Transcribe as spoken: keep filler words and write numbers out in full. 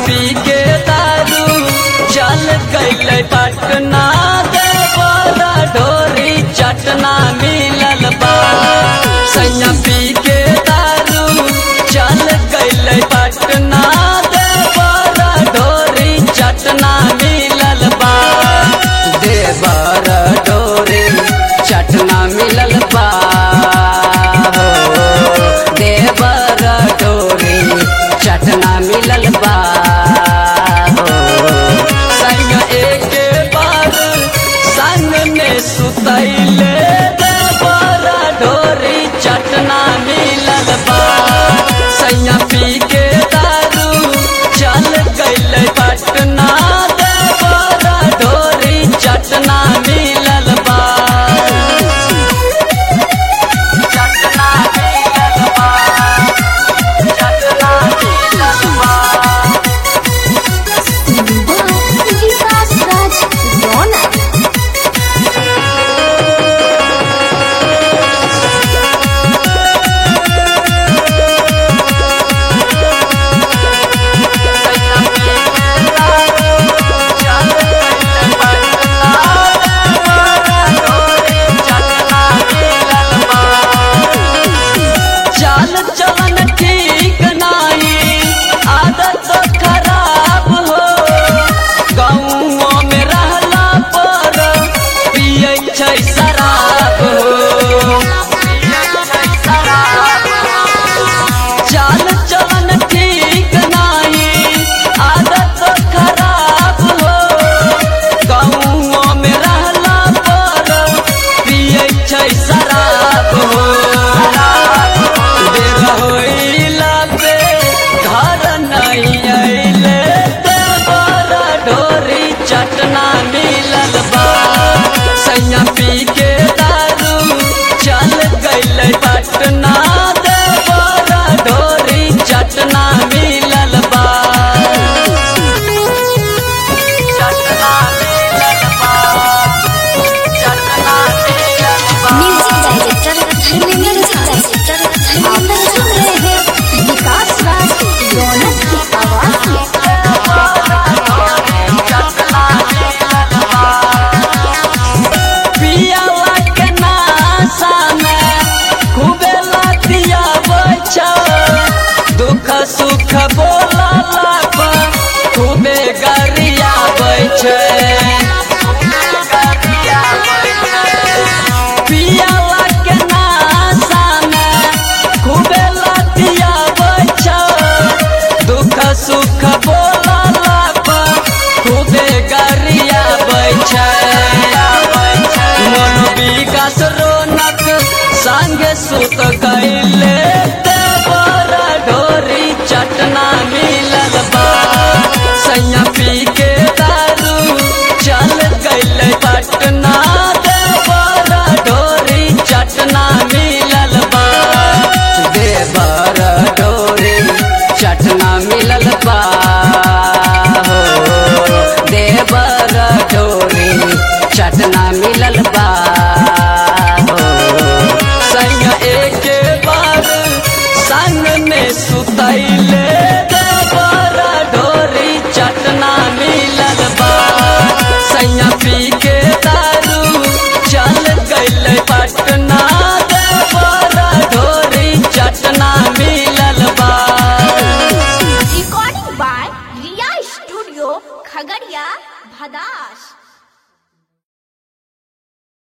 पी के दारू चल गइल पटना देवरा ढोरी चटना मिलल बा। सैया पी के दारू चल गइल पटना देवरा ढोरी चटना मिलल बा। देवरा ढोरी चटना मिलल बा। देवरा ढोरी चटना मिलल बा। सैया एक बार संग में सुतैले देवरा ढोरी चटना मिलल बा। सैया पी के दारू चल गइल पटना देवरा ढोरी चटना मिलल बा। चटना मिलल बा। चटना मिलल बा। विकास राज रौनक चाल चलन ठीक नाही आदत खराब हो। गाँव में रहला पर पियै छै शराब हो। चाल चलन ठीक नाही आदत खराब हो। गाँव में रहला पर पियै छै शराब हो। देर होइला पे घर नहीं अइले देवरा ढोरी चटना मिलल बा। सैया पी के दारू चल गइल पटना देवरा ढोरी चटना मिलल बा। चटना मिलल बा। चटना मिलल बा। म्यूजिक डायरेक्टर म्यूजिक डायरेक्टर आप सुन रहे हैं विकास राज रौनक की आवाज में। पियावा के नासा में खूबे लतिया बचा। दुख सुख बोला पर खूबे गरिया बैठे। पियावा के नासा में खूबे लतिया बचा। दुख सुख बोला पर खूबे गरिया बैठे। मन विकास रौनक संगे सुत गइले देवरा ढोरी चटना मिलल बा। सैया पी के दारू चल गइल पटना देवरा ढोरी चटना मिलल बा। देवरा ढोरी चटना मिलल बा। देवरा ढोरी चटना मिलल बा। सैया एक बार संग में सुतैले देवरा ढोरी चटना मिलल बा। सैया पी के दारू चल गइल पटना देवरा ढोरी चटना मिलल बा। Recording by Riya studio Khagaria Bhadas.